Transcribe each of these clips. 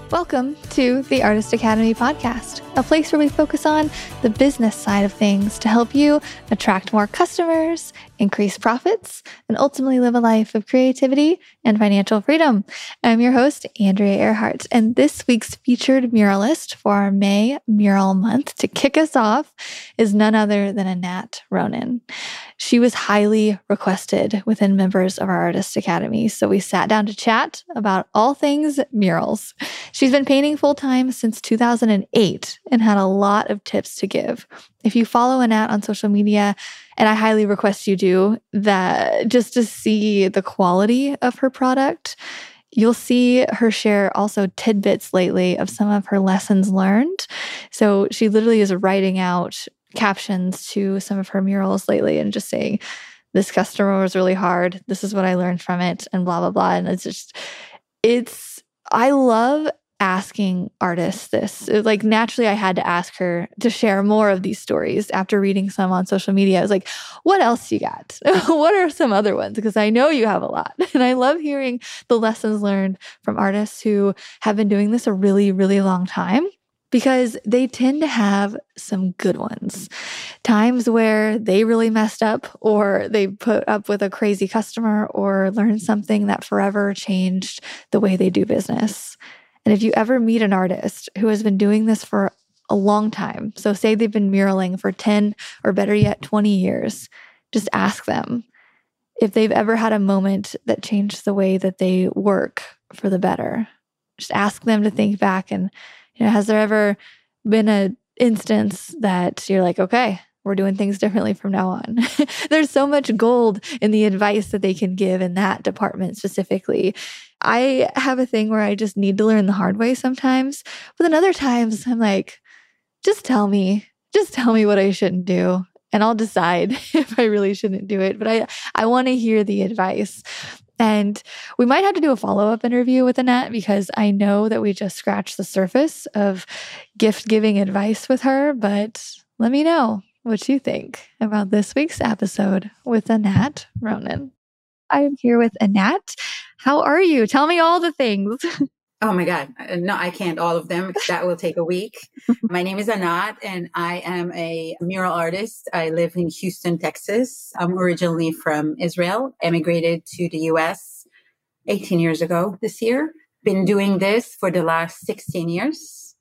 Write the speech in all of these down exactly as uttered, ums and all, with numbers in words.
Welcome to the Artist Academy podcast, a place where we focus on the business side of things to help you attract more customers, increase profits, and ultimately live a life of creativity and financial freedom. I'm your host, Andrea Earhart, and this week's featured muralist for our May Mural Month to kick us off is none other than Anat Ronen. She was highly requested within members of our Artist Academy, so we sat down to chat about all things murals. She's been painting full-time since two thousand eight and had a lot of tips to give. If you follow Anat on social media, and I highly request you do, that just to see the quality of her product, you'll see her share also tidbits lately of some of her lessons learned. So she literally is writing out captions to some of her murals lately and just saying, this customer was really hard. This is what I learned from it, and blah, blah, blah. And it's just, it's, I love asking artists this. Like, naturally, I had to ask her to share more of these stories after reading some on social media. I was like, what else you got? What are some other ones? Because I know you have a lot. And I love hearing the lessons learned from artists who have been doing this a really, really long time, because they tend to have some good ones. Times where they really messed up, or they put up with a crazy customer, or learned something that forever changed the way they do business. And if you ever meet an artist who has been doing this for a long time, so say they've been muraling for ten or better yet twenty years, just ask them if they've ever had a moment that changed the way that they work for the better. Just ask them to think back, and you know, has there ever been an instance that you're like, okay, we're doing things differently from now on? There's so much gold in the advice that they can give in that department specifically. I have a thing where I just need to learn the hard way sometimes, but then other times I'm like, just tell me, just tell me what I shouldn't do, and I'll decide if I really shouldn't do it. But I, I want to hear the advice. And we might have to do a follow-up interview with Anat, because I know that we just scratched the surface of gift-giving advice with her, but let me know what you think about this week's episode with Anat Ronen. I am here with Anat. How are you? Tell me all the things. Oh my God. No, I can't all of them, because that will take a week. My name is Anat, and I am a mural artist. I live in Houston, Texas. I'm originally from Israel, emigrated to the U S eighteen years ago this year. Been doing this for the last sixteen years,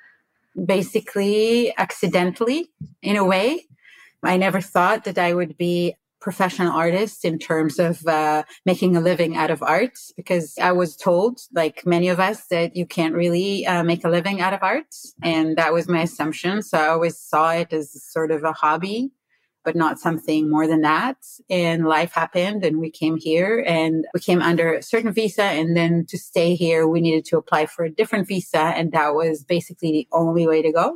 basically accidentally in a way. I never thought that I would be professional artist in terms of uh, making a living out of art, because I was told, like many of us, that you can't really uh, make a living out of art. And that was my assumption. So I always saw it as sort of a hobby, but not something more than that. And life happened, and we came here, and we came under a certain visa. And then to stay here, we needed to apply for a different visa. And that was basically the only way to go.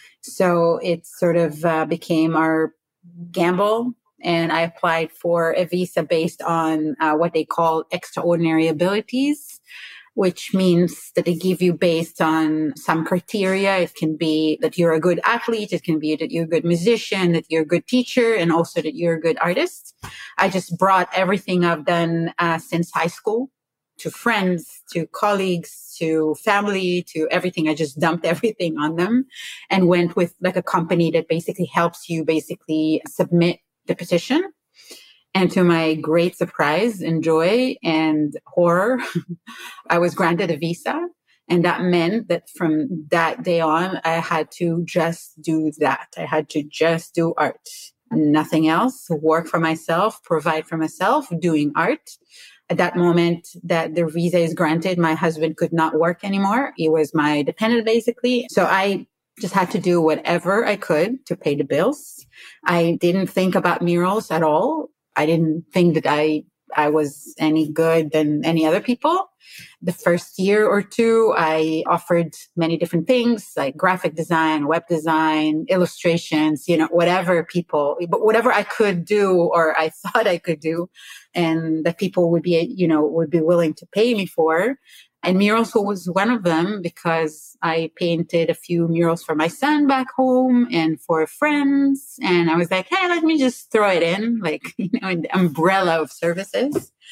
So it sort of uh, became our gamble. And I applied for a visa based on uh, what they call extraordinary abilities, which means that they give you based on some criteria. It can be that you're a good athlete. It can be that you're a good musician, that you're a good teacher, and also that you're a good artist. I just brought everything I've done uh, since high school to friends, to colleagues, to family, to everything. I just dumped everything on them and went with like a company that basically helps you basically submit the petition. And to my great surprise and joy and horror, I was granted a visa. And that meant that from that day on, I had to just do that. I had to just do art, nothing else, work for myself, provide for myself, doing art. At that moment that the visa is granted, my husband could not work anymore. He was my dependent, basically. So I just had to do whatever I could to pay the bills. I didn't think about murals at all. I didn't think that I I was any good than any other people. The first year or two, I offered many different things like graphic design, web design, illustrations, you know, whatever people, but whatever I could do or I thought I could do, and that people would be, you know, would be willing to pay me for. And murals was one of them, because I painted a few murals for my son back home and for friends. And I was like, hey, let me just throw it in, like, you know, in the umbrella of services.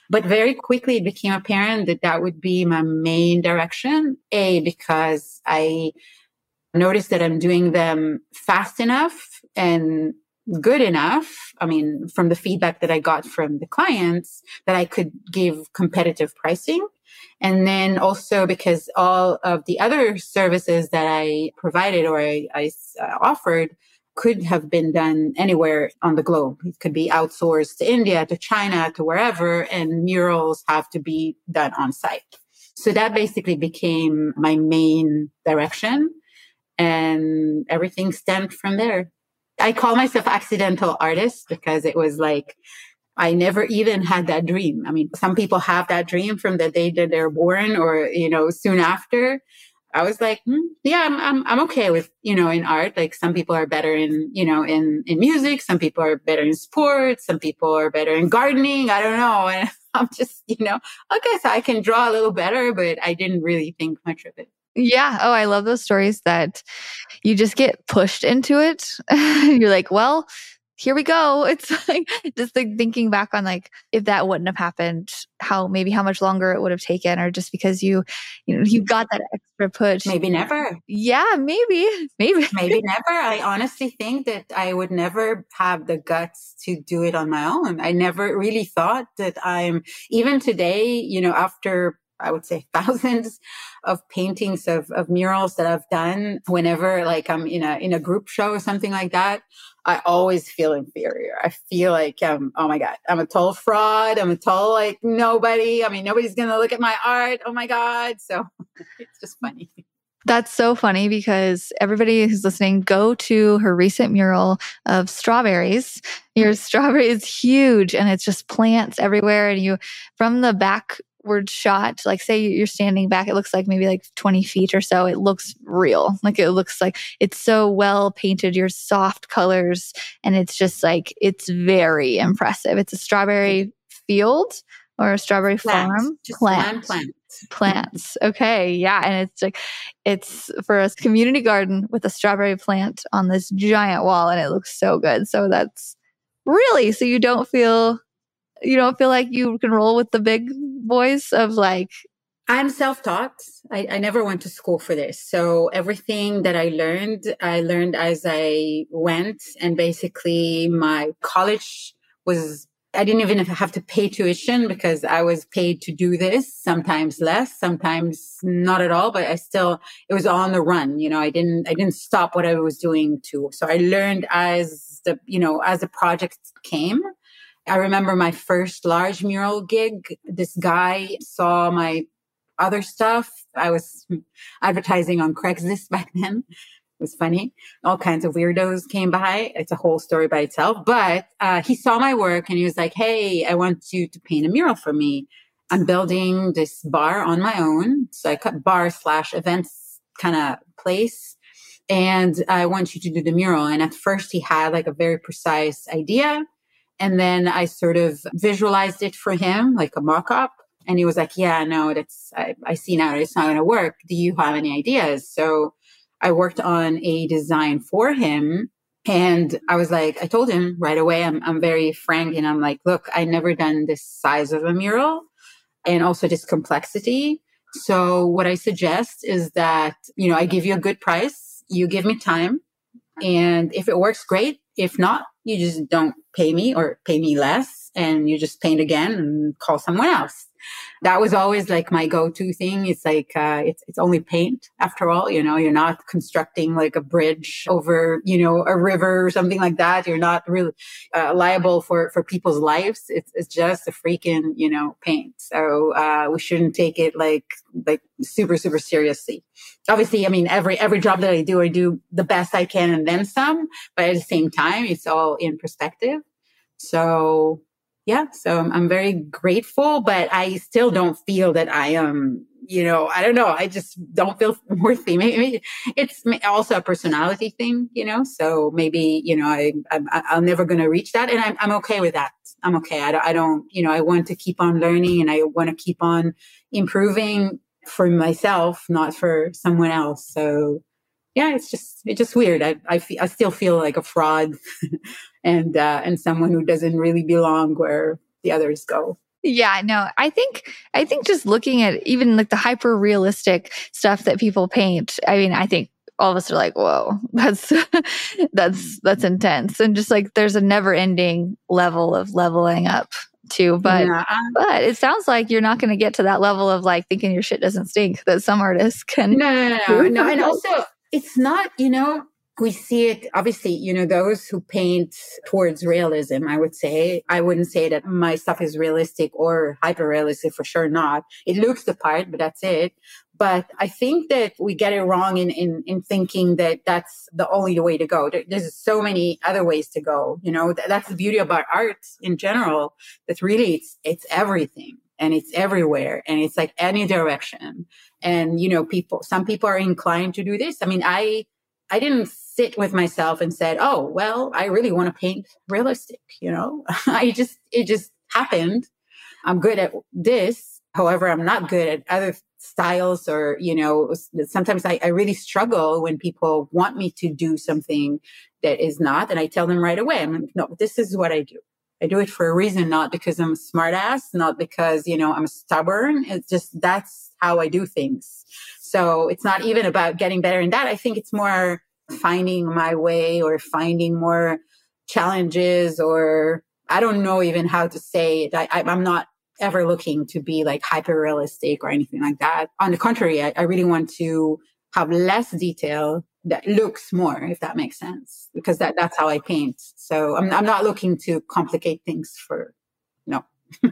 But very quickly it became apparent that that would be my main direction. A, because I noticed that I'm doing them fast enough and good enough. I mean, from the feedback that I got from the clients, that I could give competitive pricing. And then also because all of the other services that I provided or I, I uh, offered could have been done anywhere on the globe. It could be outsourced to India, to China, to wherever, and murals have to be done on site. So that basically became my main direction, and everything stemmed from there. I call myself accidental artist because it was like, I never even had that dream. I mean, some people have that dream from the day that they're born or, you know, soon after. I was like, hmm, yeah, I'm, I'm, I'm okay with, you know, in art. Like some people are better in, you know, in, in music. Some people are better in sports. Some people are better in gardening. I don't know. And I'm just, you know, okay, so I can draw a little better, but I didn't really think much of it. Yeah. Oh, I love those stories that you just get pushed into it. You're like, well, here we go. It's like just like thinking back on like if that wouldn't have happened, how maybe how much longer it would have taken, or just because you, you know, you got that extra push. Maybe never. Yeah, maybe, maybe, maybe never. I honestly think that I would never have the guts to do it on my own. I never really thought that I'm even today, you know, after I would say thousands of paintings of, of murals that I've done, whenever like I'm in a, in a group show or something like that, I always feel inferior. I feel like, um, oh my God, I'm a total fraud. I'm a total like nobody. I mean, nobody's going to look at my art. Oh my God. So it's just funny. That's so funny because everybody who's listening, go to her recent mural of strawberries. Your strawberry is huge and it's just plants everywhere. And you, from the backward shot, like say you're standing back, it looks like maybe like twenty feet or so. It looks real. Like it looks like it's so well painted, your soft colors. And it's just like, it's very impressive. It's a strawberry field or a strawberry Plant. farm. Just plant. one plant. Plants. Okay. Yeah. And it's like, it's for a community garden with a strawberry plant on this giant wall and it looks so good. So that's really, so you don't feel, you don't feel like you can roll with the big boys of like. I'm self-taught. I, I never went to school for this. So everything that I learned, I learned as I went. And basically my college was, I didn't even have to pay tuition because I was paid to do this, sometimes less, sometimes not at all, but I still, it was on the run. You know, I didn't, I didn't stop what I was doing too. So I learned as the, you know, as the project came. I remember my first large mural gig. This guy saw my other stuff. I was advertising on Craigslist back then. It was funny. All kinds of weirdos came by. It's a whole story by itself. But uh, he saw my work and he was like, hey, I want you to paint a mural for me. I'm building this bar on my own. So I cut bar slash events kind of place. And I want you to do the mural. And at first he had like a very precise idea. And then I sort of visualized it for him, like a mock-up. And he was like, yeah, no, that's, I, I see now it's not going to work. Do you have any ideas? So I worked on a design for him. And I was like, I told him right away, I'm, I'm very frank. And I'm like, look, I never done this size of a mural and also this complexity. So what I suggest is that, you know, I give you a good price. You give me time. And if it works, great. If not, you just don't pay me or pay me less and you just paint again and call someone else. That was always like my go-to thing. It's like, uh, it's, it's only paint after all, you know, you're not constructing like a bridge over, you know, a river or something like that. You're not really uh, liable for, for people's lives. It's, it's just a freaking, you know, paint. So, uh, we shouldn't take it like, like super, super seriously. Obviously, I mean, every, every job that I do, I do the best I can and then some, but at the same time, it's all in perspective. So, yeah, so I'm, I'm very grateful, but I still don't feel that I am, you know, I don't know. I just don't feel worthy. Maybe it's also a personality thing, you know, so maybe, you know, I, I, I'm never going to reach that. And I'm, I'm okay with that. I'm okay. I don't, I don't, you know, I want to keep on learning and I want to keep on improving for myself, not for someone else. So yeah, it's just, it's just weird. I, I feel, I still feel like a fraud and, uh, and someone who doesn't really belong where the others go. Yeah, no, I think, I think just looking at even like the hyper realistic stuff that people paint, I mean, I think all of us are like, whoa, that's, that's, that's intense. And just like, there's a never ending level of leveling up too. But, Yeah. but it sounds like you're not going to get to that level of like thinking your shit doesn't stink that some artists can. No, no, no, no, no. And also it's not, you know, we see it, obviously, you know, those who paint towards realism, I would say, I wouldn't say that my stuff is realistic or hyper realistic, for sure not. It looks the part, but that's it. But I think that we get it wrong in, in, in thinking that that's the only way to go. There, there's so many other ways to go. You know, that, that's the beauty about art in general. That really it's, it's everything and it's everywhere and it's like any direction. And, you know, people, some people are inclined to do this. I mean, I, I didn't sit with myself and said, oh, well, I really want to paint realistic. You know, I just, it just happened. I'm good at this. However, I'm not good at other styles or, you know, sometimes I, I really struggle when people want me to do something that is not. And I tell them right away, I'm like, no, this is what I do. I do it for a reason, not because I'm a smart ass, not because, you know, I'm stubborn. It's just, that's how I do things. So it's not even about getting better in that. I think it's more finding my way or finding more challenges, or I don't know even how to say it. I, I'm not ever looking to be like hyper realistic or anything like that. On the contrary, I, I really want to have less detail that looks more, if that makes sense, because that, that's how I paint. So I'm, I'm not looking to complicate things for, no.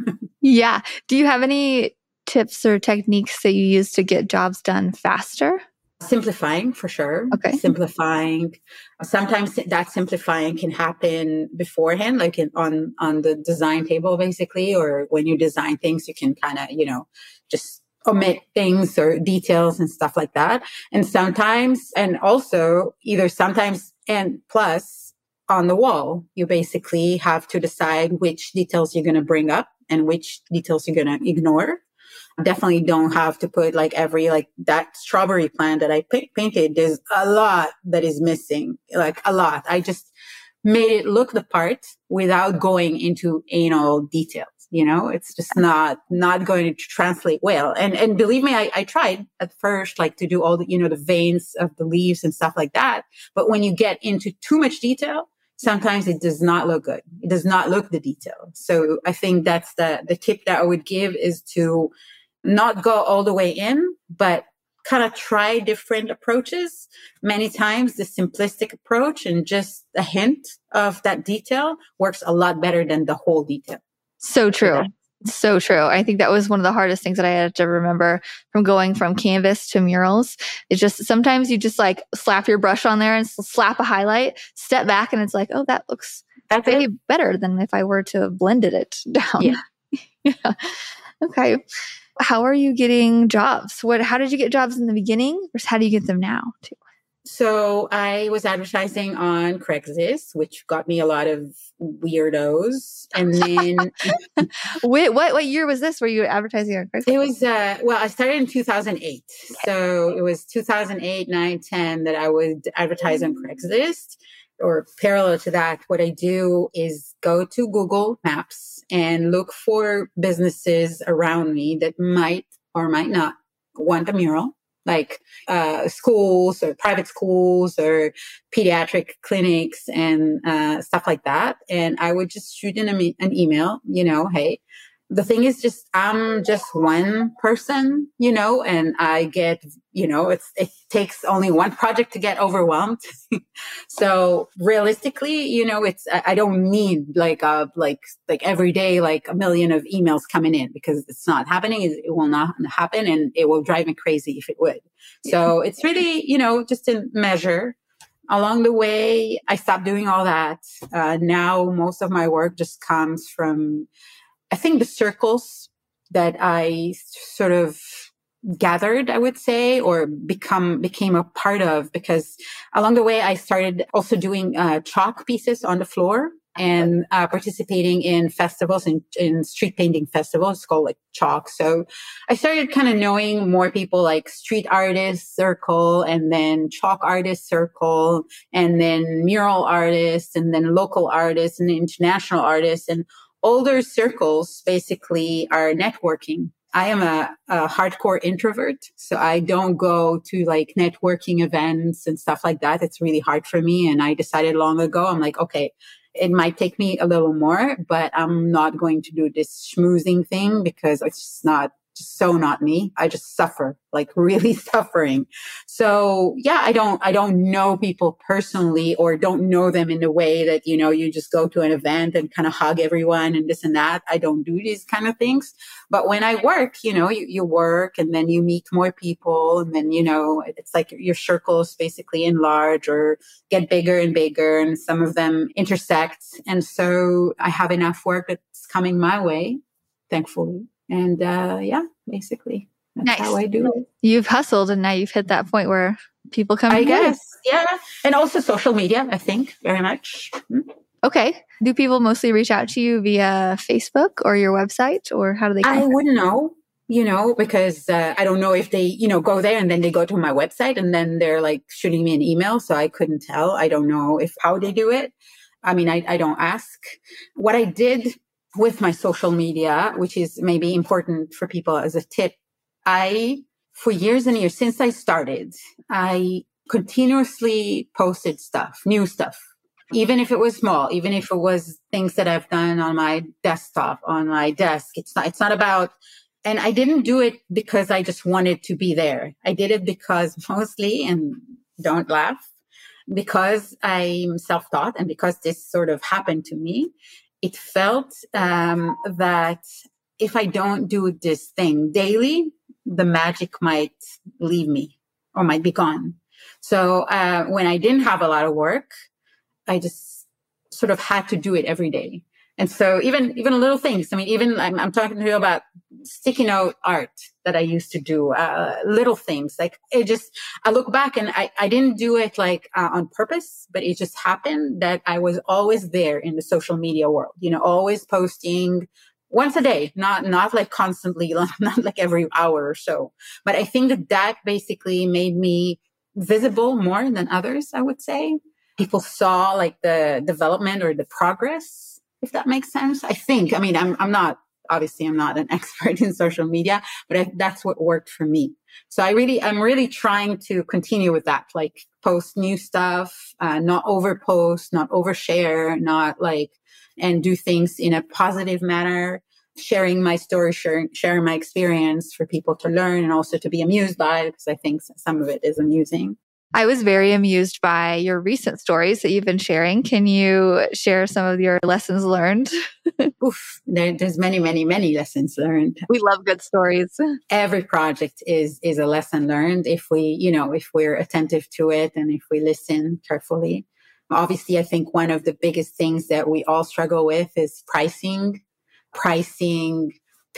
Yeah. Do you have any tips or techniques that you use to get jobs done faster? Simplifying, for sure. Okay. Simplifying. Sometimes that simplifying can happen beforehand, like in, on, on the design table, basically, or when you design things, you can kind of, you know, just omit things or details and stuff like that. And sometimes, and also either sometimes and plus on the wall, you basically have to decide which details you're going to bring up and which details you're going to ignore. Definitely don't have to put like every, like that strawberry plant that I p- painted. There's a lot that is missing, like a lot. I just made it look the part without going into anal details. You know, it's just not, not going to translate well. And, and believe me, I, I tried at first, like to do all the, you know, the veins of the leaves and stuff like that. But when you get into too much detail, sometimes it does not look good. It does not look the detail. So I think that's the, the tip that I would give is to not go all the way in, but kind of try different approaches. Many times the simplistic approach and just a hint of that detail works a lot better than the whole detail. So true. So true. I think that was one of the hardest things that I had to remember from going from canvas to murals. It's just sometimes you just like slap your brush on there and slap a highlight, step back, and it's like, oh, that looks That's way it. better than if I were to have blended it down. Yeah. Yeah. Okay. How are you getting jobs? What? How did you get jobs in the beginning versus how do you get them now too? So I was advertising on Craigslist, which got me a lot of weirdos. And then Wait, what what year was this? Were you advertising on Craigslist? It was uh well, I started in two thousand eight. Okay. So it was two thousand eight, nine, ten that I would advertise on Craigslist. Or parallel to that, what I do is go to Google Maps and look for businesses around me that might or might not want a mural, like uh, schools or private schools or pediatric clinics and uh, stuff like that. And I would just shoot in a, an email, you know, hey, the thing is just, I'm just one person, you know, and I get, you know, it's, it takes only one project to get overwhelmed. So realistically, you know, it's, I don't need like, a, like, like every day, like a million of emails coming in because it's not happening. It will not happen and it will drive me crazy if it would. So it's really, you know, just a measure. Along the way, I stopped doing all that. Uh, now most of my work just comes from, I think the circles that I sort of gathered, I would say, or become, became a part of, because along the way, I started also doing uh, chalk pieces on the floor and uh, participating in festivals, in, in street painting festivals called like chalk. So I started kind of knowing more people like street artists circle and then chalk artist circle and then mural artists and then local artists and international artists. And older circles basically are networking. I am a, a hardcore introvert, so I don't go to like networking events and stuff like that. It's really hard for me. And I decided long ago, I'm like, okay, it might take me a little more, but I'm not going to do this schmoozing thing because it's just not, just so not me. I just suffer, like really suffering. So yeah, I don't, I don't know people personally or don't know them in the way that, you know, you just go to an event and kind of hug everyone and this and that. I don't do these kind of things. But when I work, you know, you, you work and then you meet more people and then, you know, it's like your circles basically enlarge or get bigger and bigger and some of them intersect. And so I have enough work that's coming my way, thankfully. And uh, yeah, basically, that's nice. how I do it. You've hustled and now you've hit that point where people come I in. guess, yeah. And also social media, I think, very much. Mm-hmm. Okay. Do people mostly reach out to you via Facebook or your website, or how do they contact? I wouldn't know, you know, because uh, I don't know if they, you know, go there and then they go to my website and then they're like shooting me an email. So I couldn't tell. I don't know if how they do it. I mean, I, I don't ask. What I did with my social media, which is maybe important for people as a tip, I, for years and years since I started, I continuously posted stuff, new stuff, even if it was small, even if it was things that I've done on my desktop, on my desk. It's not, it's not about, and I didn't do it because I just wanted to be there. I did it because mostly, and don't laugh, because I'm self-taught and because this sort of happened to me. It felt um, that if I don't do this thing daily, the magic might leave me or might be gone. So uh, when I didn't have a lot of work, I just sort of had to do it every day. And so even even little things. I mean, even I'm, I'm talking to you about sticky note art that I used to do, uh, little things. Like it just, I look back and I, I didn't do it like uh, on purpose, but it just happened that I was always there in the social media world, you know, always posting once a day, not, not like constantly, not like every hour or so. But I think that that basically made me visible more than others, I would say. People saw like the development or the progress, if that makes sense. I think, I mean, I'm, I'm not, obviously I'm not an expert in social media, but I, that's what worked for me. So I really, I'm really trying to continue with that, like post new stuff, uh, not overpost, not overshare, not like, and do things in a positive manner, sharing my story, sharing, sharing my experience for people to learn and also to be amused by, because I think some of it is amusing. I was very amused by your recent stories that you've been sharing. Can you share some of your lessons learned? Oof, there, there's many, many, many lessons learned. We love good stories. Every project is is a lesson learned if we, you know, if we're attentive to it and if we listen carefully. Obviously, I think one of the biggest things that we all struggle with is pricing, pricing,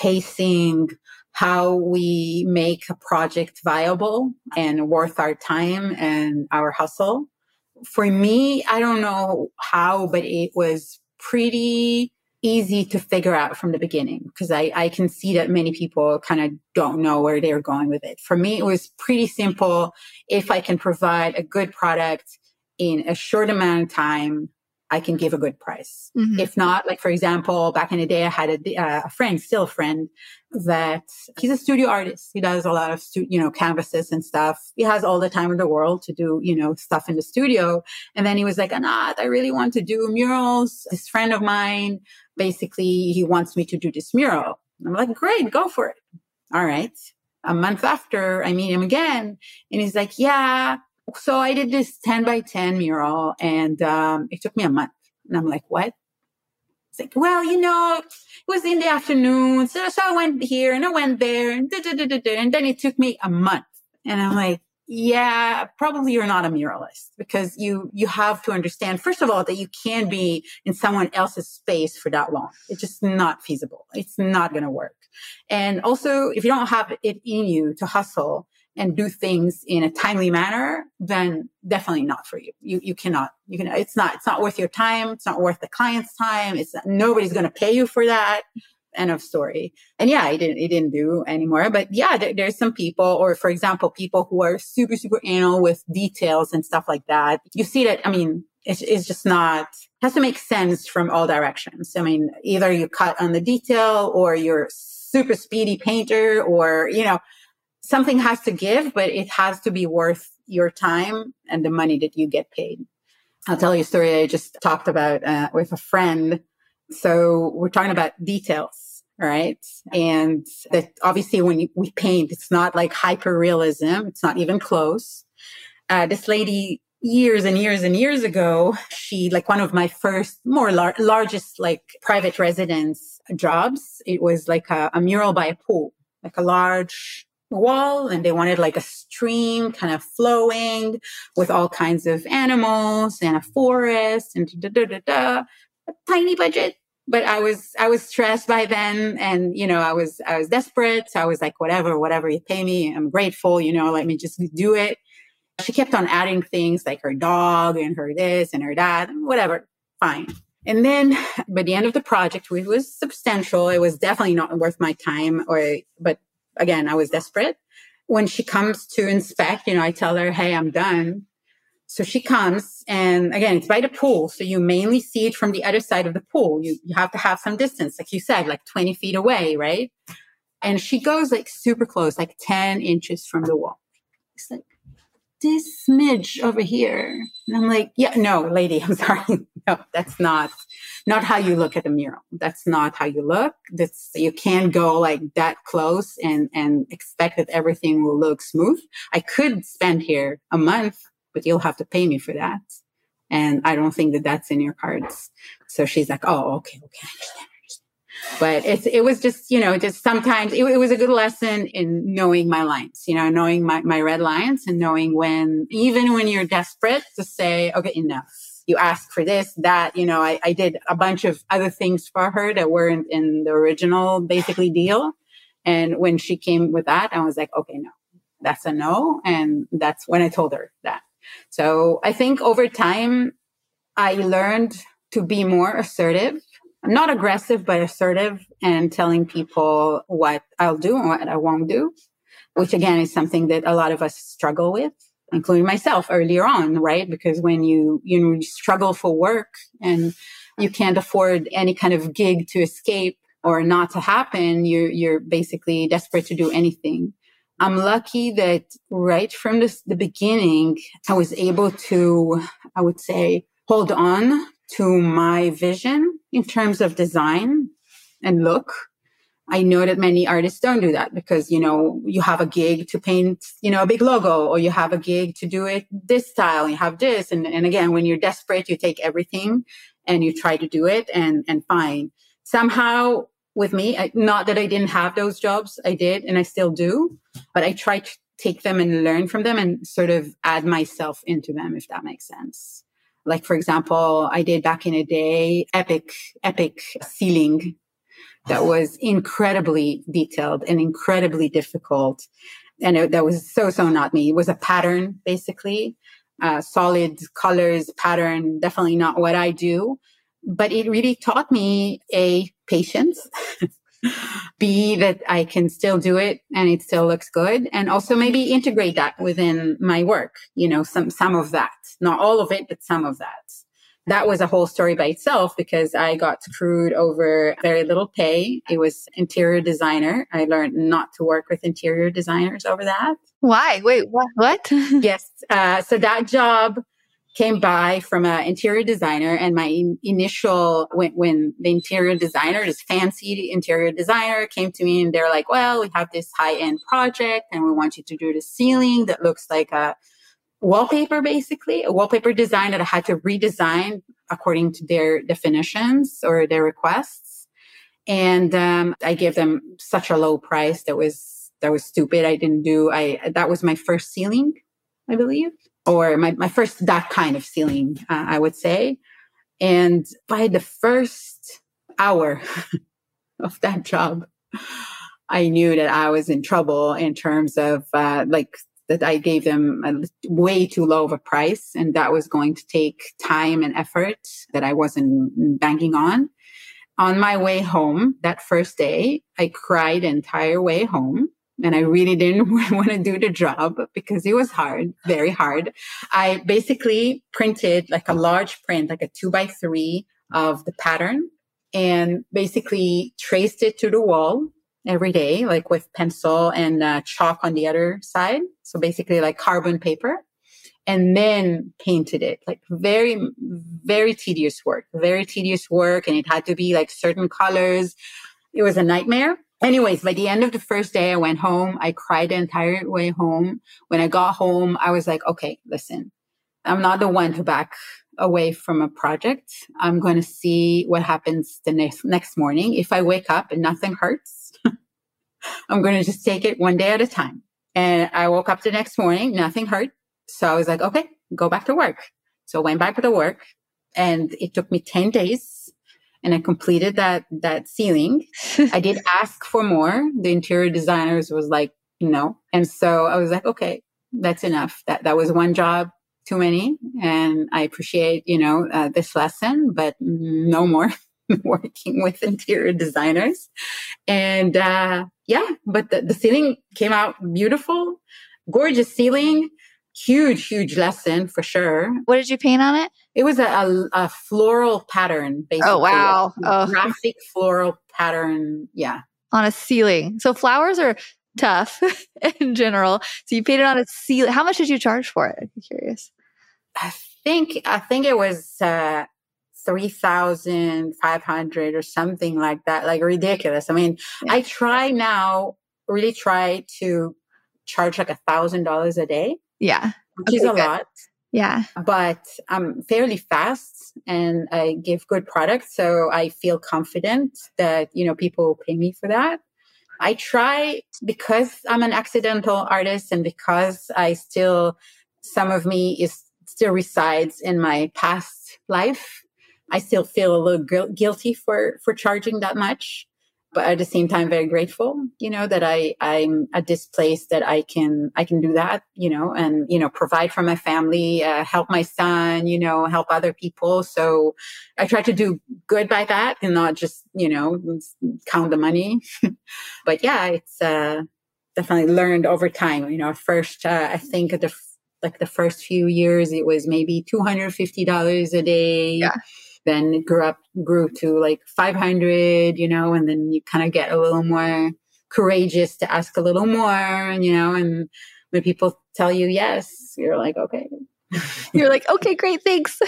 pacing, how we make a project viable and worth our time and our hustle. For me, I don't know how, but it was pretty easy to figure out from the beginning because I, I can see that many people kind of don't know where they're going with it. For me, it was pretty simple. If I can provide a good product in a short amount of time, I can give a good price. Mm-hmm. If not, like, for example, back in the day, I had a, uh, a friend, still a friend, that he's a studio artist. He does a lot of, stu- you know, canvases and stuff. He has all the time in the world to do, you know, stuff in the studio. And then he was like, Anat, I really want to do murals. This friend of mine, basically, he wants me to do this mural. I'm like, great, go for it. All right. A month after, I meet him again. And he's like, yeah. So I did this ten by ten mural and um, it took me a month. And I'm like, what? It's like, well, you know, it was in the afternoon. So, so I went here and I went there and, da, da, da, da, da, and then it took me a month. And I'm like, yeah, probably you're not a muralist because you, you have to understand, first of all, that you can't be in someone else's space for that long. It's just not feasible. It's not going to work. And also, if you don't have it in you to hustle and do things in a timely manner, then definitely not for you. You you cannot. You can. It's not. It's not worth your time. It's not worth the client's time. It's not, nobody's going to pay you for that. End of story. And yeah, it didn't. It didn't do anymore. But yeah, there, there's some people, or for example, people who are super super anal with details and stuff like that. You see that. I mean, it's, it's just not, it has to make sense from all directions. I mean, either you cut on the detail or you're super speedy painter, or, you know, something has to give, but it has to be worth your time and the money that you get paid. I'll tell you a story I just talked about uh, with a friend. So we're talking about details, right? And that obviously when you, we paint, it's not like hyper realism. It's not even close. Uh, this lady years and years and years ago, she, like one of my first more lar- largest like private residence jobs, it was like a, a mural by a pool, like a large wall, and they wanted like a stream kind of flowing with all kinds of animals and a forest and da da da da. A tiny budget, but I was I was stressed by then, and you know I was I was desperate. So I was like, whatever, whatever you pay me, I'm grateful. You know, let me just do it. She kept on adding things like her dog and her this and her that, whatever, fine. And then by the end of the project, which was substantial, it was definitely not worth my time, or but. Again, I was desperate. When she comes to inspect, you know, I tell her, hey, I'm done. So she comes, and again, it's by the pool. So you mainly see it from the other side of the pool. You, you have to have some distance, like you said, like twenty feet away, right? And she goes like super close, like ten inches from the wall. It's like, this smidge over here. And I'm like, yeah, no, lady, I'm sorry. No, that's not, not how you look at a mural. That's not how you look. That's, you can't go like that close and, and expect that everything will look smooth. I could spend here a month, but you'll have to pay me for that. And I don't think that that's in your cards. So she's like, oh, okay, okay, I understand. But it's, it was just, you know, just sometimes it, it was a good lesson in knowing my lines, you know, knowing my, my red lines, and knowing when, even when you're desperate, to say, okay, enough. You ask for this, that, you know, I, I did a bunch of other things for her that weren't in the original basically deal. And when she came with that, I was like, okay, no, that's a no. And that's when I told her that. So I think over time, I learned to be more assertive. Not aggressive, but assertive, and telling people what I'll do and what I won't do, which again is something that a lot of us struggle with, including myself earlier on, right? Because when you, you know, you struggle for work and you can't afford any kind of gig to escape or not to happen, you're, you're basically desperate to do anything. I'm lucky that right from this, the beginning, I was able to, I would say, hold on to my vision in terms of design and look. I know that many artists don't do that because, you know, you have a gig to paint, you know, a big logo, or you have a gig to do it this style, you have this. And, and again, when you're desperate, you take everything and you try to do it, and, and fine. Somehow with me, I, not that I didn't have those jobs, I did, and I still do, but I try to take them and learn from them and sort of add myself into them, if that makes sense. Like, for example, I did back in a day, epic, epic ceiling that was incredibly detailed and incredibly difficult. And it, that was so, so not me. It was a pattern, basically, uh, solid colors pattern, definitely not what I do. But it really taught me A, patience, B, that I can still do it and it still looks good. And also maybe integrate that within my work, you know, some, some of that, not all of it, but some of that. That was a whole story by itself because I got screwed over very little pay. It was interior designer. I learned not to work with interior designers over that. Why? Wait, what? What? Yes. Uh, so that job came by from an interior designer, and my in- initial, when, when the interior designer, this fancy interior designer came to me and they're like, well, we have this high end project and we want you to do the ceiling that looks like a wallpaper, basically a wallpaper design that I had to redesign according to their definitions or their requests. And, um, I gave them such a low price that was, that was stupid. I didn't do, I, that was my first ceiling, I believe. Or my, my first, that kind of ceiling, uh, I would say. And by the first hour of that job, I knew that I was in trouble in terms of, uh, like, that I gave them a way too low of a price. And that was going to take time and effort that I wasn't banking on. On my way home, that first day, I cried the entire way home. and I really didn't want to do the job because it was hard, very hard. I basically printed like a large print, like a two by three of the pattern, and basically traced it to the wall every day, like with pencil and uh, chalk on the other side. So basically like carbon paper, and then painted it. Like very, very tedious work, very tedious work. And it had to be like certain colors. It was a nightmare. Anyways, by the end of the first day, I went home. I cried the entire way home. When I got home, I was like, okay, listen, I'm not the one to back away from a project. I'm going to see what happens the next, next morning. If I wake up and nothing hurts, I'm going to just take it one day at a time. And I woke up the next morning, nothing hurt. So I was like, okay, go back to work. So I went back to work, and it took me ten days, and I completed that, that ceiling. I did ask for more. The interior designers was like, no. And so I was like, okay, that's enough. That, that was one job too many. And I appreciate, you know, uh, this lesson, but no more working with interior designers. And, uh, yeah, but the, the ceiling came out beautiful, gorgeous ceiling, huge, huge lesson for sure. What did you paint on it? It was a, a, a floral pattern, basically. Oh, wow. A oh. graphic floral pattern. Yeah. On a ceiling. So flowers are tough in general. So you painted on a ceiling. How much did you charge for it? I'm curious. I think, I think it was, uh, three thousand five hundred or something like that, like ridiculous. I mean, yeah. I try now, really try to charge like a thousand dollars a day. Yeah. Which okay, is a good. lot. Yeah. But I'm fairly fast and I give good products. So I feel confident that, you know, people will pay me for that. I try, because I'm an accidental artist and because I still, some of me is still resides in my past life. I still feel a little gu- guilty for, for charging that much, but at the same time, very grateful, you know, that I, I'm at this place that I can, I can do that, you know, and, you know, provide for my family, uh, help my son, you know, help other people. So I try to do good by that and not just, you know, count the money. But yeah, it's, uh, definitely learned over time. You know, first, uh, I think the, like the first few years, it was maybe two hundred fifty dollars a day. Yeah. Then it grew up, grew to like five hundred, you know, and then you kind of get a little more courageous to ask a little more, you know, and when people tell you yes, you're like, okay. You're like, okay, great, thanks.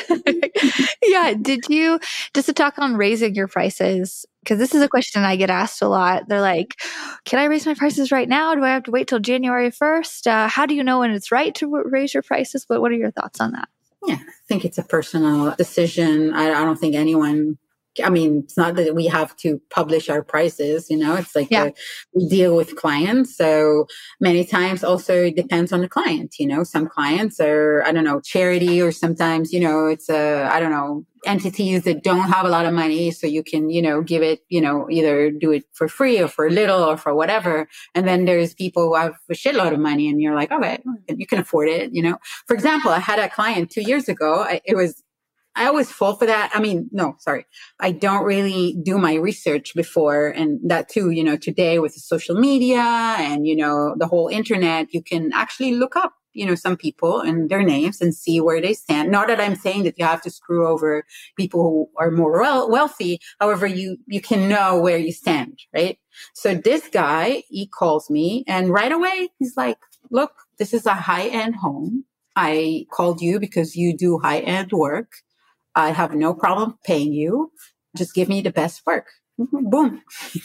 Yeah. Did you, just to talk on raising your prices, because this is a question I get asked a lot. They're like, can I raise my prices right now? Do I have to wait till January first? Uh, how do you know when it's right to w- raise your prices? But what are your thoughts on that? Yeah, I think it's a personal decision. I, I don't think anyone, I mean, it's not that we have to publish our prices, you know, it's like yeah. a, we deal with clients. So many times also it depends on the client, you know, some clients are, I don't know, charity, or sometimes, you know, it's a, I don't know, entities that don't have a lot of money. So you can, you know, give it, you know, either do it for free or for little or for whatever. And then there's people who have a shitload of money and you're like, okay, you can afford it, you know. For example, I had a client two years ago. I, it was, I always fall for that. I mean, no, sorry. I don't really do my research before. And that too, you know, today with the social media and, you know, the whole internet, you can actually look up, you know, some people and their names and see where they stand. Not that I'm saying that you have to screw over people who are more well, wealthy. However, you, you can know where you stand, right? So this guy, he calls me and right away he's like, look, this is a high-end home. I called you because you do high-end work. I have no problem paying you. Just give me the best work. Boom.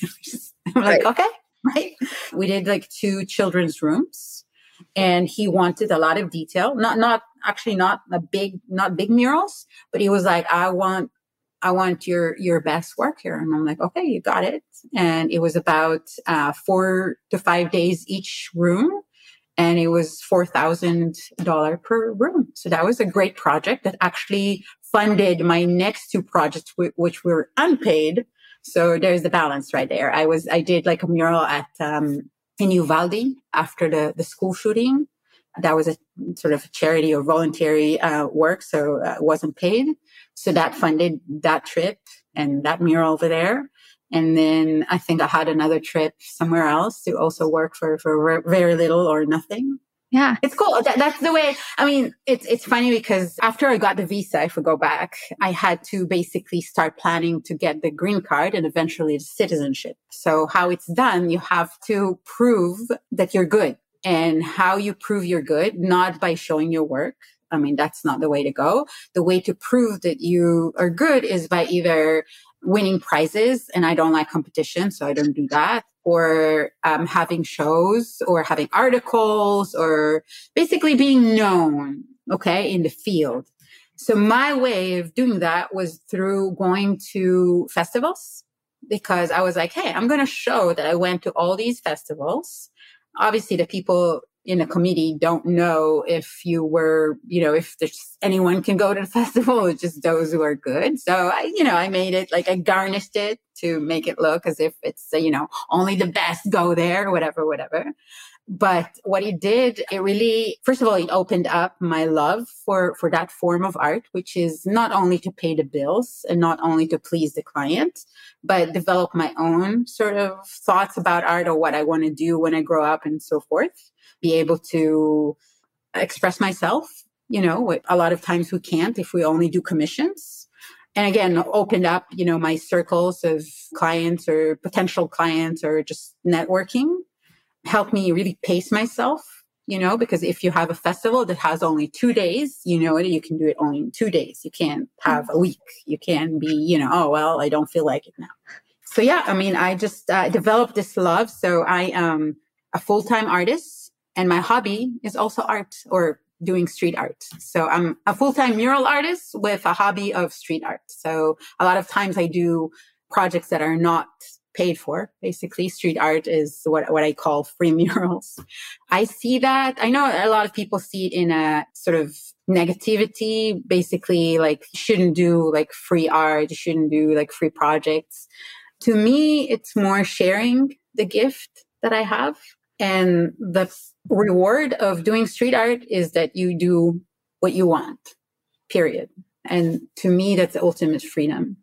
I'm like, right. Okay, right. We did like two children's rooms and he wanted a lot of detail. Not, not actually not a big, not big murals, but he was like, I want, I want your, your best work here. And I'm like, okay, you got it. And it was about, uh, four to five days each room. And it was four thousand dollars per room. So that was a great project that actually funded my next two projects, which were unpaid. So there's the balance right there. I was, I did like a mural at, um, in Uvalde after the, the school shooting. That was a sort of charity or voluntary, uh, work. So uh, it wasn't paid. So that funded that trip and that mural over there. And then I think I had another trip somewhere else to also work for, for very little or nothing. Yeah. It's cool. That, that's the way. I mean, it's, it's funny because after I got the visa, if we go back, I had to basically start planning to get the green card and eventually the citizenship. So how it's done, you have to prove that you're good. And how you prove you're good, not by showing your work. I mean, that's not the way to go. The way to prove that you are good is by either winning prizes, and I don't like competition, so I don't do that, or um, having shows or having articles or basically being known, okay, in the field. So my way of doing that was through going to festivals, because I was like, hey, I'm going to show that I went to all these festivals. Obviously, the people in a committee don't know if you were, you know, if there's anyone can go to the festival, it's just those who are good. So I, you know, I made it like I garnished it to make it look as if it's, you know, only the best go there, whatever, whatever. But what it did, it really, first of all, it opened up my love for, for that form of art, which is not only to pay the bills and not only to please the client, but develop my own sort of thoughts about art or what I want to do when I grow up and so forth. Be able to express myself, you know, a lot of times we can't if we only do commissions. And again, opened up, you know, my circles of clients or potential clients or just networking, helped me really pace myself, you know, because if you have a festival that has only two days, you know, you can do it only in two days. You can't have a week. You can't be, you know, oh, well, I don't feel like it now. So yeah, I mean, I just uh, developed this love. So I am a full-time artist. And my hobby is also art or doing street art. So I'm a full-time mural artist with a hobby of street art. So a lot of times I do projects that are not paid for. Basically, street art is what, what I call free murals. I see that. I know a lot of people see it in a sort of negativity, basically like you shouldn't do like free art. You shouldn't do like free projects. To me, it's more sharing the gift that I have. And the reward of doing street art is that you do what you want, period. And to me, that's the ultimate freedom.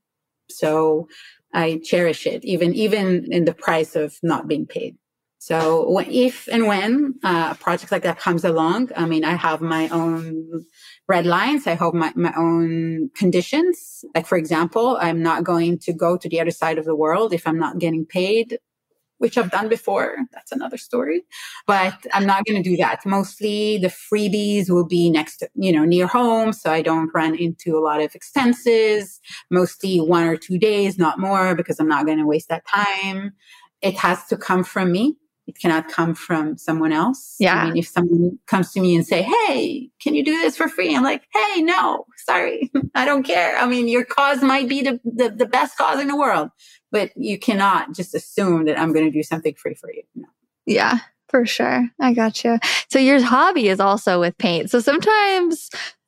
So I cherish it, even, even in the price of not being paid. So when, if and when uh, a project like that comes along, I mean, I have my own red lines. I have my, my own conditions. Like, for example, I'm not going to go to the other side of the world if I'm not getting paid, which I've done before. That's another story. But I'm not going to do that. Mostly the freebies will be next to, you know, near home. So I don't run into a lot of expenses, mostly one or two days, not more, because I'm not going to waste that time. It has to come from me. It cannot come from someone else. Yeah. I mean, if someone comes to me and say, hey, can you do this for free? I'm like, hey, no, sorry. I don't care. I mean, your cause might be the, the, the best cause in the world, but you cannot just assume that I'm going to do something free for you. No. Yeah, for sure. I got you. So your hobby is also with paint. So sometimes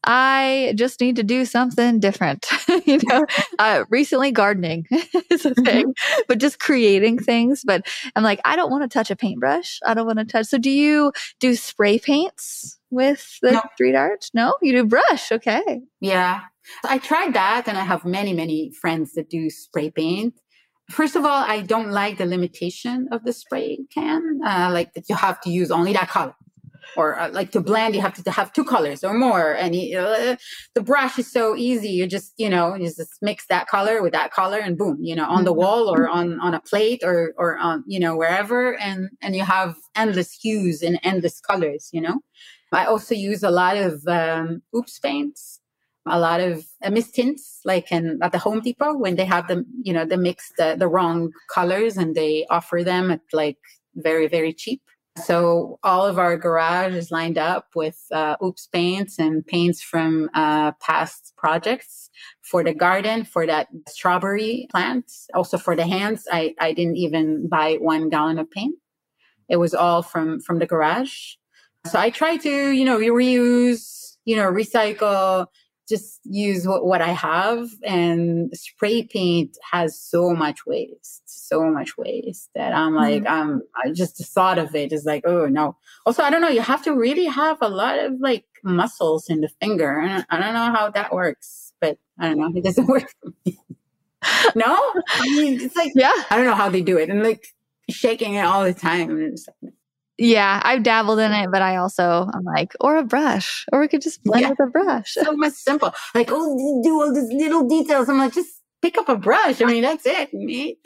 I just need to do something different. you know, uh, recently gardening is a thing, mm-hmm. but just creating things. But I'm like, I don't want to touch a paintbrush. I don't want to touch. So do you do spray paints with the no. street art? No, you do brush. Okay. Yeah. I tried that. And I have many, many friends that do spray paint. First of all, I don't like the limitation of the spray can, uh, like that you have to use only that color. Or uh, like to blend, you have to have two colors or more. And you know, the brush is so easy. You just, you know, you just mix that color with that color and boom, you know, on the wall or on, on a plate or, or on, you know, wherever. And, and you have endless hues and endless colors, you know. I also use a lot of um, oops paints, a lot of uh, mist tints, like in, at the Home Depot when they have them, you know, they mix the, the wrong colors and they offer them at like very, very cheap. So all of our garage is lined up with uh, oops paints and paints from uh, past projects for the garden, for that strawberry plant. Also for the hands, I, I didn't even buy one gallon of paint. It was all from, from the garage. So I try to, you know, reuse, you know, recycle, just use what, what I have. And spray paint has so much waste, so much waste that I'm like, mm-hmm. um, I just the thought of it is like, oh no. Also, I don't know. You have to really have a lot of like muscles in the finger. And I don't know how that works, but I don't know. It doesn't work for me. No? I mean, it's like, Yeah. I don't know how they do it. And like shaking it all the time. And it's like, Yeah, I've dabbled in it, but I also, I'm like, or a brush, or we could just blend yeah, with a brush. so much simple. Like, oh, do all these little details. I'm like, just pick up a brush. I mean, that's it, mate.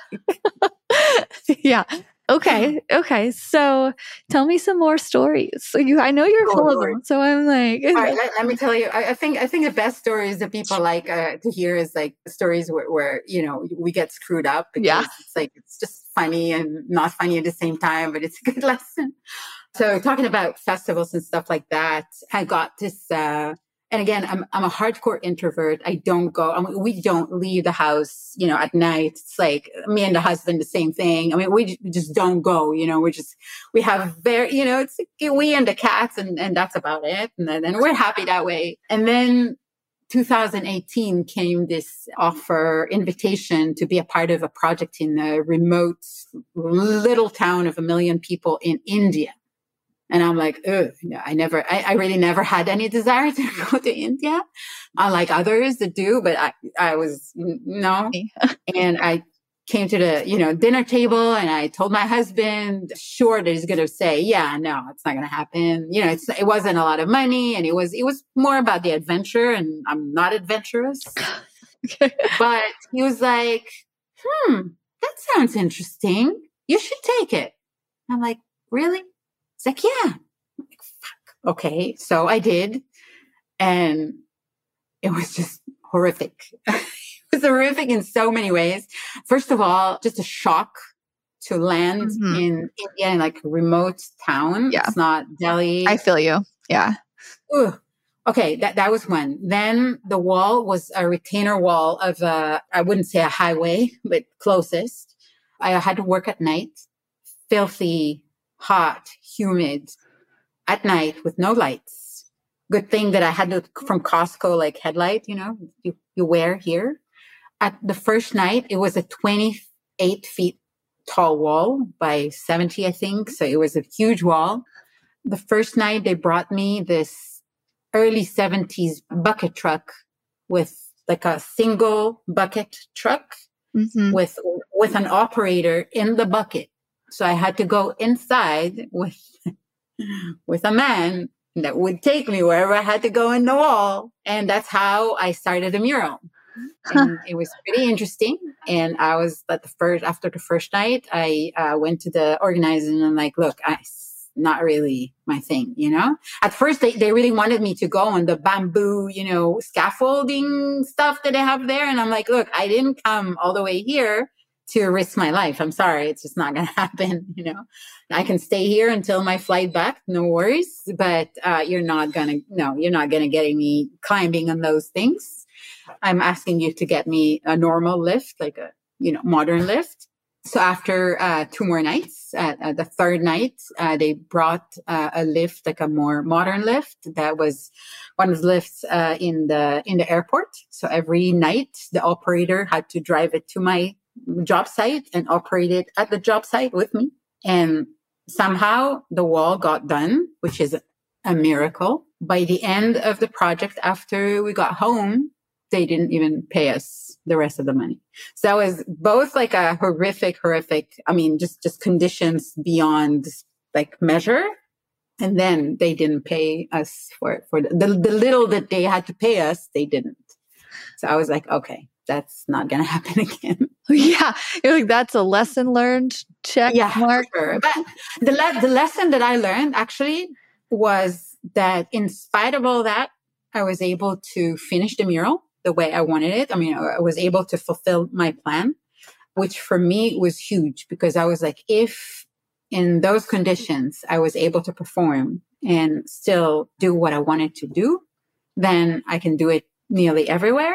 Yeah. Okay. Okay. So tell me some more stories. So you, I know you're Oh, full of Lord. them. So I'm like, All right, let, let me tell you. I, I think I think the best stories that people like uh, to hear is like stories where, where you know we get screwed up because yeah. it's like it's just funny and not funny at the same time, but it's a good lesson. So talking about festivals and stuff like that, I got this. Uh, and again, I'm I'm a hardcore introvert. I don't go. I mean, we don't leave the house. You know, at night. It's like me and the husband, the same thing. I mean, we, we just don't go. You know, we just we have very. You know, it's we and the cats, and and that's about it. And then and we're happy that way. And then two thousand eighteen came this offer invitation to be a part of a project in a remote little town of a million people in India. And I'm like, ugh, I never, I, I really never had any desire to go to India, unlike others that do, but I, I was, no. And I came to the, you know, dinner table and I told my husband, sure, that he's going to say, yeah, no, it's not going to happen. You know, it's, it wasn't a lot of money and it was, it was more about the adventure and I'm not adventurous. But he was like, hmm, that sounds interesting. You should take it. I'm like, really? It's like, yeah. I'm like, fuck. Okay. So I did. And it was just horrific. It was horrific in so many ways. First of all, just a shock to land mm-hmm. in India in like a remote town. Yeah. It's not Delhi. I feel you. Yeah. Ugh. Okay. That, that was one. Then the wall was a retainer wall of a, I wouldn't say a highway, but closest. I had to work at night. Filthy, hot, humid, at night with no lights. Good thing that I had to, from Costco, like headlight, you know, you, you wear here. At the first night, it was a twenty-eight feet tall wall by seventy, I think. So it was a huge wall. The first night they brought me this early seventies bucket truck with like a single bucket truck mm-hmm. with, with an operator in the bucket. So I had to go inside with, with a man that would take me wherever I had to go in the wall. And that's how I started a mural. And it was pretty interesting. And I was at the first, after the first night, I uh, went to the organizer and I'm like, look, I, it's not really my thing, you know? At first, they, they really wanted me to go on the bamboo, you know, scaffolding stuff that they have there. And I'm like, look, I didn't come all the way here to risk my life. I'm sorry. It's just not going to happen. You know, I can stay here until my flight back. No worries. But uh, you're not going to, no, you're not going to get me climbing on those things. I'm asking you to get me a normal lift, like a, you know, modern lift. So after uh, two more nights, uh, uh, the third night, uh, they brought uh, a lift, like a more modern lift. That was one of the lifts uh, in the, in the airport. So every night the operator had to drive it to my job site and operate it at the job site with me. And somehow the wall got done, which is a miracle. By the end of the project, after we got home, they didn't even pay us the rest of the money. So that was both like a horrific, horrific, I mean, just, just conditions beyond like measure. And then they didn't pay us for it. For the, the, the little that they had to pay us, they didn't. So I was like, okay, that's not going to happen again. Yeah. You're like, that's a lesson learned. Check yeah, mark. For sure. But the, le- the lesson that I learned actually was that in spite of all that, I was able to finish the mural the way I wanted it. I mean, I was able to fulfill my plan, which for me was huge because I was like, if in those conditions I was able to perform and still do what I wanted to do, then I can do it nearly everywhere.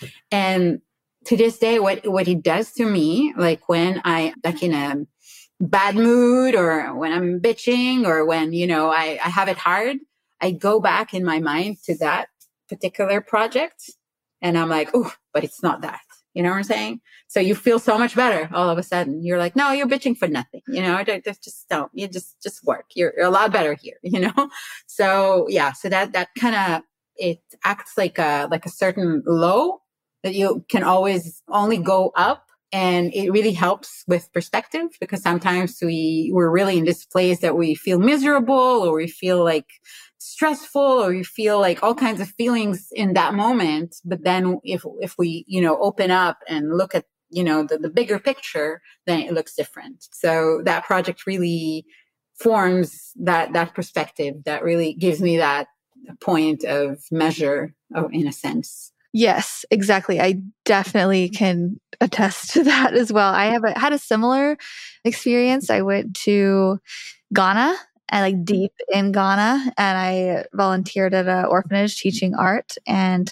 And to this day, what, what he does to me, like when I, like in a bad mood or when I'm bitching or when, you know, I, I have it hard, I go back in my mind to that particular project and I'm like, oh, but it's not that. You know what I'm saying? So you feel so much better all of a sudden. You're like, no, you're bitching for nothing. You know, just don't, you just, just work. You're, you're a lot better here, you know? So yeah, so that, that kind of, it acts like a, like a certain low that you can always only go up. And it really helps with perspective, because sometimes we, we're really in this place that we feel miserable, or we feel like stressful, or we feel like all kinds of feelings in that moment. But then if, if we, you know, open up and look at, you know, the, the bigger picture, then it looks different. So that project really forms that, that perspective that really gives me that point of measure, oh, in a sense. Yes, exactly. I definitely can attest to that as well. I have a, had a similar experience. I went to Ghana, and like deep in Ghana, and I volunteered at an orphanage teaching art, and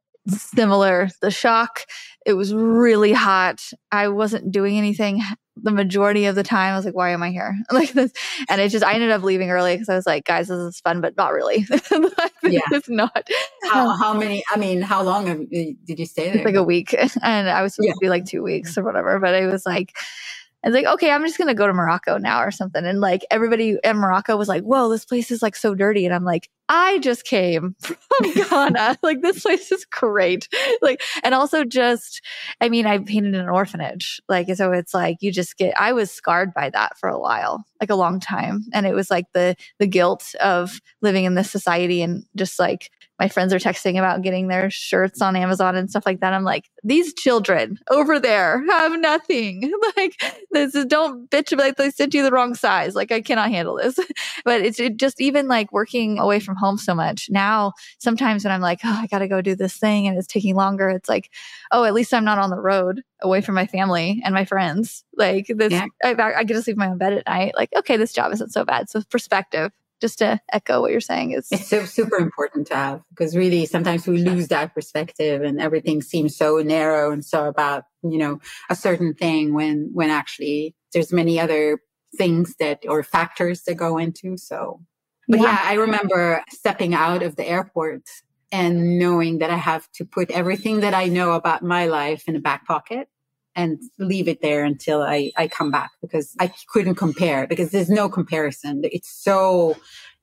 similar, the shock. It was really hot. I wasn't doing anything the majority of the time. I was like, why am I here? Like this. And it just, I ended up leaving early because I was like, guys, this is fun, but not really. Like, yeah. It's not. How, how many, I mean, how long have, did you stay there? It's like a week. And I was supposed yeah. to be like two weeks or whatever, but it was like, I was like, okay, I'm just going to go to Morocco now or something. And like everybody in Morocco was like, whoa, this place is like so dirty. And I'm like, I just came from Ghana. Like this place is great. Like, and also just, I mean, I painted in an orphanage. Like, so it's like, you just get, I was scarred by that for a while, like a long time. And it was like the, the guilt of living in this society, and just like, my friends are texting about getting their shirts on Amazon and stuff like that. I'm like, these children over there have nothing. Like, this is, don't bitch like they sent you the wrong size. Like, I cannot handle this. But it's it just even like working away from home so much. Now, sometimes when I'm like, oh, I got to go do this thing and it's taking longer, it's like, oh, at least I'm not on the road away from my family and my friends. Like this, yeah. I, I get to sleep in my own bed at night. Like, okay, this job isn't so bad. So perspective. Just to echo what you're saying, is it's so super important to have, because really sometimes we lose that perspective and everything seems so narrow and so about, you know, a certain thing, when when actually there's many other things that, or factors that go into. So, but yeah, yeah I remember stepping out of the airport and knowing that I have to put everything that I know about my life in a back pocket and leave it there until I, I come back, because I couldn't compare, because there's no comparison. It's so,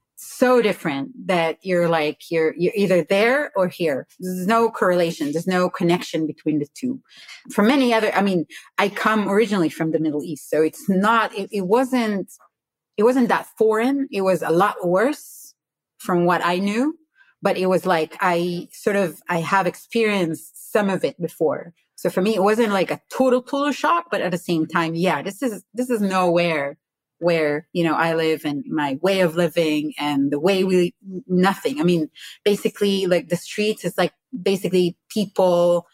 so different that you're like, you're, you're either there or here. There's no correlation. There's no connection between the two. For many other, I mean, I come originally from the Middle East, so it's not, it, it wasn't, it wasn't that foreign. It was a lot worse from what I knew, but it was like, I sort of, I have experienced some of it before. So for me, it wasn't like a total, total shock, but at the same time, yeah, this is, this is nowhere where, you know, I live and my way of living and the way we, nothing. I mean, basically like the streets is like basically people,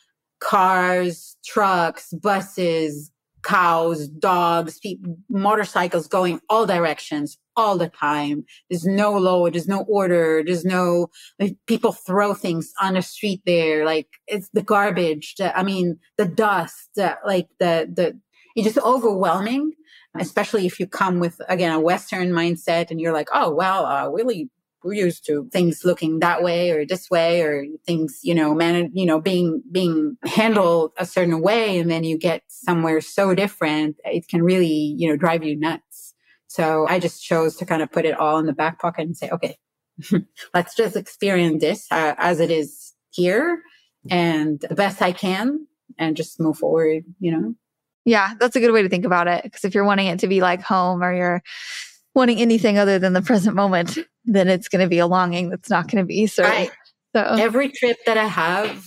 cars, trucks, buses, cows, dogs, people, motorcycles going all directions all the time. There's no law, there's no order, there's no, like, people throw things on the street there. Like it's the garbage, the, I mean, the dust, the, like the, the, it's just overwhelming, especially if you come with, again, a Western mindset and you're like, oh, well, uh, really, we're used to things looking that way or this way, or things, you know, man, you know, being, being handled a certain way. And then you get somewhere so different, it can really, you know, drive you nuts. So I just chose to kind of put it all in the back pocket and say, okay, let's just experience this uh, as it is here and the best I can, and just move forward, you know? Yeah, that's a good way to think about it. Because if you're wanting it to be like home, or you're wanting anything other than the present moment, then it's going to be a longing that's not going to be served. Right. So every trip that I have,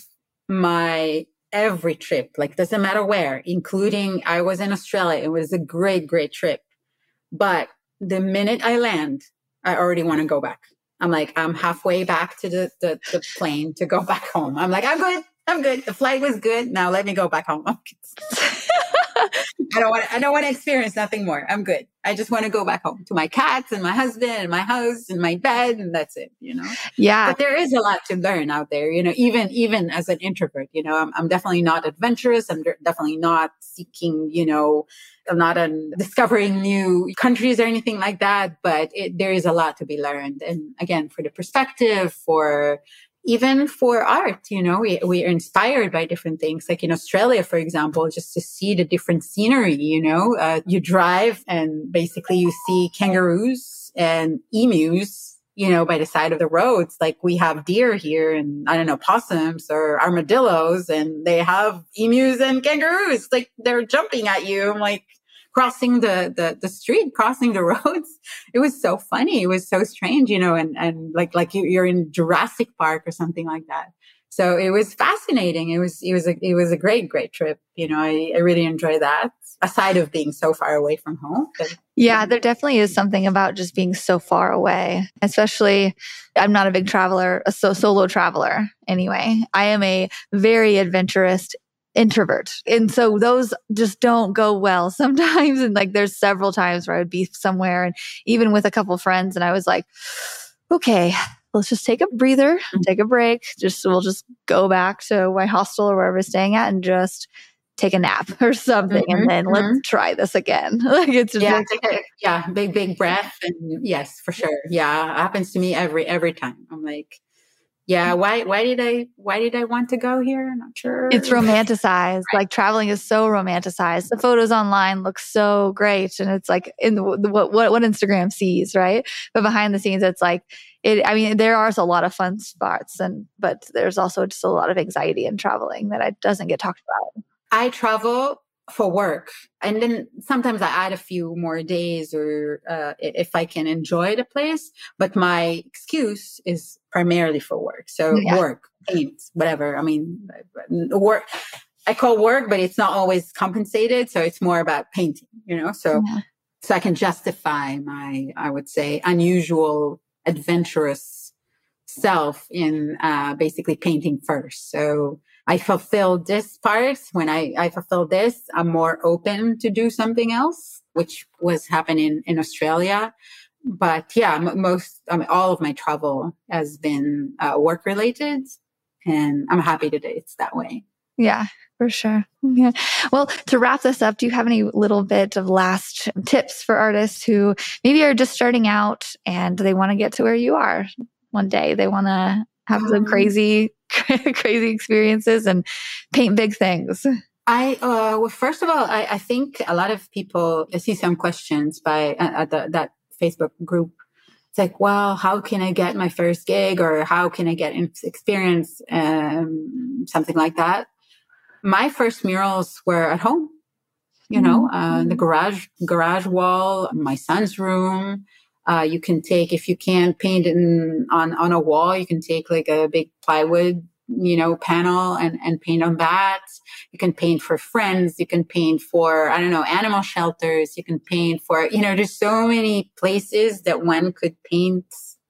my every trip, like doesn't matter where, including I was in Australia. It was a great, great trip. But the minute I land, I already want to go back. I'm like, I'm halfway back to the, the, the plane to go back home. I'm like, I'm good. I'm good. The flight was good. Now let me go back home. I don't want. I don't want to experience nothing more. I'm good. I just want to go back home to my cats and my husband and my house and my bed, and that's it. You know. Yeah. But there is a lot to learn out there. You know, even even as an introvert, you know, I'm, I'm definitely not adventurous. I'm de- definitely not seeking. You know, I'm not on discovering new countries or anything like that. But it, there is a lot to be learned. And again, for the perspective, for even for art, you know, we, we are inspired by different things. Like in Australia, for example, just to see the different scenery, you know, uh, you drive and basically you see kangaroos and emus you know, by the side of the roads. Like we have deer here and I don't know, possums or armadillos, and they have emus and kangaroos. Like they're jumping at you. I'm like crossing the, the, the street, crossing the roads. It was so funny. It was so strange, you know, and, and like, like you, you're in Jurassic Park or something like that. So it was fascinating. It was, it was a, it was a great, great trip. You know, I, I really enjoyed that, aside of being so far away from home. But, yeah, there definitely is something about just being so far away, especially I'm not a big traveler, a so solo traveler anyway. I am a very adventurous introvert. And so those just don't go well sometimes. And like, there's several times where I would be somewhere and even with a couple friends and I was like, okay, let's just take a breather, take a break. Just, we'll just go back to my hostel or wherever we're staying at and just take a nap or something. Mm-hmm, and then mm-hmm. let's try this again. Like it's just yeah, like, take a, yeah, big, big breath. And yes, for sure. Yeah. It happens to me every, every time. I'm like, yeah, why, why did I, why did I want to go here? I'm not sure. It's romanticized. Right. Like traveling is so romanticized. The photos online look so great. And it's like in the, the, what, what Instagram sees, right? But behind the scenes, it's like, it, I mean, there are a lot of fun spots and, but there's also just a lot of anxiety in traveling that I, doesn't get talked about. I travel for work. And then sometimes I add a few more days or uh, if I can enjoy the place. But my excuse is primarily for work. So yeah. work, paint, whatever. I mean, work, I call work, but it's not always compensated. So it's more about painting, you know, so, yeah. so I can justify my, I would say, unusual, adventurous self in uh, basically painting first. So I fulfilled this part. When I, I fulfill this, I'm more open to do something else, which was happening in Australia. But yeah, m- most, I mean, all of my travel has been uh, work related, and I'm happy that it's that way. Yeah, for sure. Yeah. Well, to wrap this up, do you have any little bit of last tips for artists who maybe are just starting out and they want to get to where you are one day? They want to have some crazy, crazy experiences and paint big things. I, uh, well, first of all, I, I think a lot of people, I see some questions by uh, at the, that Facebook group. It's like, well, how can I get my first gig, or how can I get experience, um, something like that. My first murals were at home, you mm-hmm. know, uh, the garage, garage wall, my son's room. Uh, you can take, if you can't paint in, on, on a wall, you can take like a big plywood, you know, panel and, and paint on that. You can paint for friends. You can paint for, I don't know, animal shelters. You can paint for, you know, there's so many places that one could paint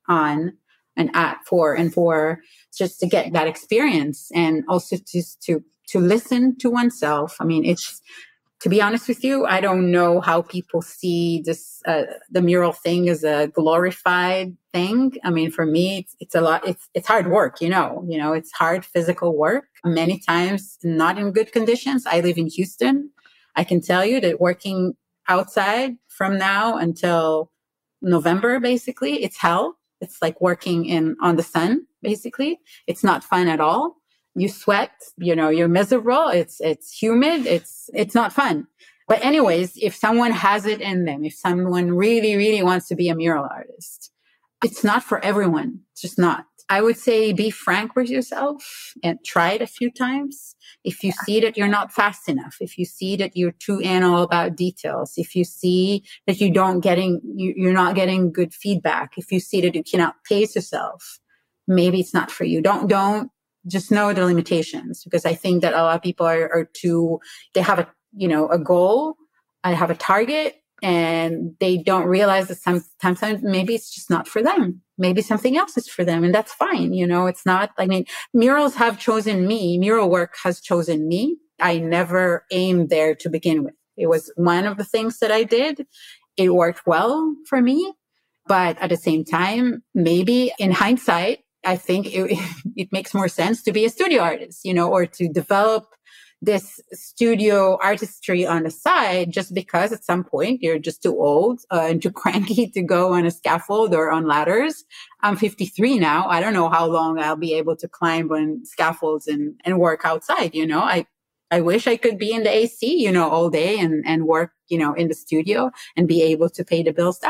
on and at for and for just to get that experience. And also just to, to listen to oneself. I mean, it's, to be honest with you, I don't know how people see this, uh, the mural thing as a glorified thing. I mean, for me, it's, it's a lot, it's, it's hard work, you know, you know, it's hard physical work. Many times not in good conditions. I live in Houston. I can tell you that working outside from now until November, basically, it's hell. It's like working in, on the sun, basically. It's not fun at all. You sweat, you know, you're miserable. It's, it's humid. It's, it's not fun. But anyways, if someone has it in them, if someone really, really wants to be a mural artist, it's not for everyone. It's just not. I would say be frank with yourself and try it a few times. If you see that you're not fast enough, if you see that you're too anal about details, if you see that you don't getting, you, you're not getting good feedback, if you see that you cannot pace yourself, maybe it's not for you. Don't, don't, just know the limitations, because I think that a lot of people are, are too, they have a, you know, a goal, I have a target, and they don't realize that sometimes maybe it's just not for them. Maybe something else is for them, and that's fine. You know, it's not, I mean, murals have chosen me. Mural work has chosen me. I never aimed there to begin with. It was one of the things that I did. It worked well for me. But at the same time, maybe in hindsight, I think it, it makes more sense to be a studio artist, you know, or to develop this studio artistry on the side, just because at some point you're just too old uh, and too cranky to go on a scaffold or on ladders. I'm fifty-three now. I don't know how long I'll be able to climb on scaffolds and, and work outside. You know, I, I wish I could be in the A C, you know, all day and, and work, you know, in the studio and be able to pay the bills that way.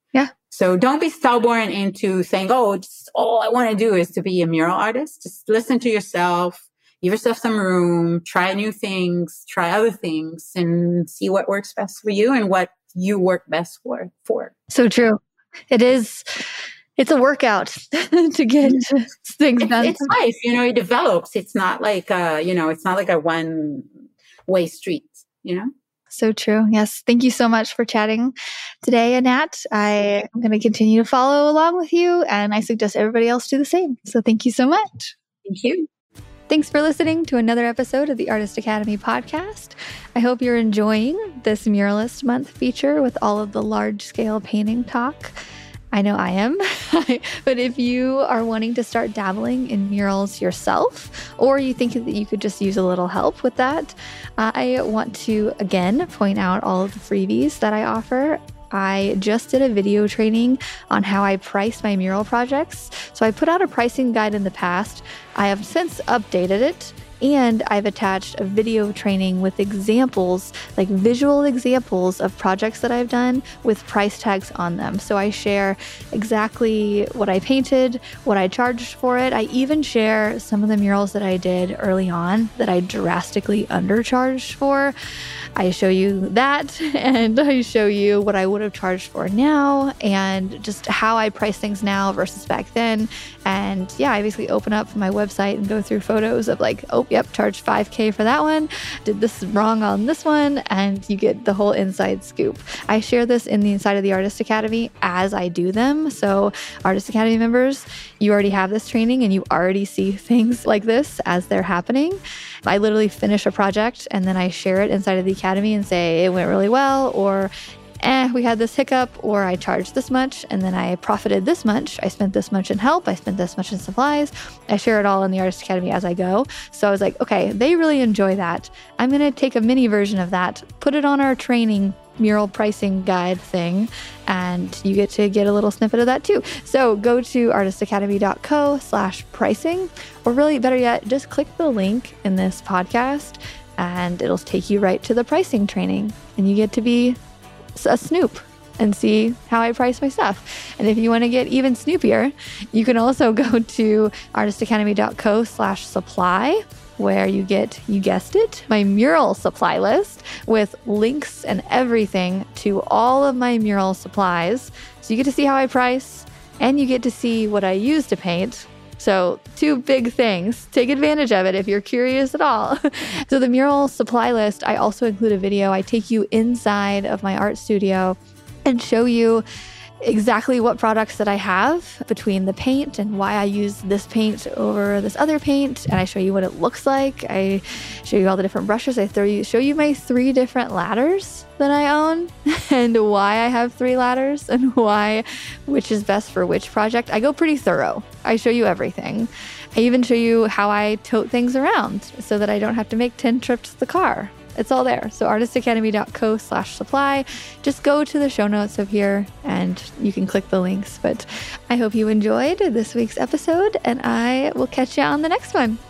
Yeah. So don't be stubborn into saying, oh, just all I want to do is to be a mural artist. Just listen to yourself, give yourself some room, try new things, try other things, and see what works best for you and what you work best for. for. So true. It is, it's a workout to get things it's, done. It's life, you know, it develops. It's not like, uh, you know, it's not like a one way street, you know? So true. Yes. Thank you so much for chatting today, Anat. I am going to continue to follow along with you, and I suggest everybody else do the same. So thank you so much. Thank you. Thanks for listening to another episode of the Artist Academy podcast. I hope you're enjoying this Muralist Month feature with all of the large-scale painting talk. I know I am. But if you are wanting to start dabbling in murals yourself, or you think that you could just use a little help with that, I want to, again, point out all of the freebies that I offer. I just did a video training on how I price my mural projects. So I put out a pricing guide in the past. I have since updated it, and I've attached a video training with examples, like visual examples of projects that I've done with price tags on them. So I share exactly what I painted, what I charged for it. I even share some of the murals that I did early on that I drastically undercharged for. I show you that, and I show you what I would have charged for now, and just how I price things now versus back then. And yeah, I basically open up my website and go through photos of like, oh, yep, charged five K for that one, did this wrong on this one, and you get the whole inside scoop. I share this in the inside of the Artist Academy as I do them. So Artist Academy members, you already have this training and you already see things like this as they're happening. I literally finish a project and then I share it inside of the Academy and say it went really well, or eh, we had this hiccup, or I charged this much and then I profited this much. I spent this much in help. I spent this much in supplies. I share it all in the Artist Academy as I go. So I was like, okay, they really enjoy that. I'm going to take a mini version of that, put it on our training mural pricing guide thing, and you get to get a little snippet of that too. So go to artistacademy.co slash pricing, or really better yet, just click the link in this podcast and it'll take you right to the pricing training, and you get to be a snoop and see how I price my stuff. And if you want to get even snoopier, you can also go to artistacademy.co slash supply, where you get, you guessed it, my mural supply list with links and everything to all of my mural supplies. So you get to see how I price, and you get to see what I use to paint. So two big things. Take advantage of it if you're curious at all. So the mural supply list, I also include a video. I take you inside of my art studio and show you exactly what products that I have between the paint and why I use this paint over this other paint. And I show you what it looks like. I show you all the different brushes. I throw you, show you my three different ladders that I own and why I have three ladders and why, which is best for which project. I go pretty thorough. I show you everything. I even show you how I tote things around so that I don't have to make ten trips to the car. It's all there. So artistacademy.co slash supply. Just go to the show notes up here and you can click the links. But I hope you enjoyed this week's episode, and I will catch you on the next one.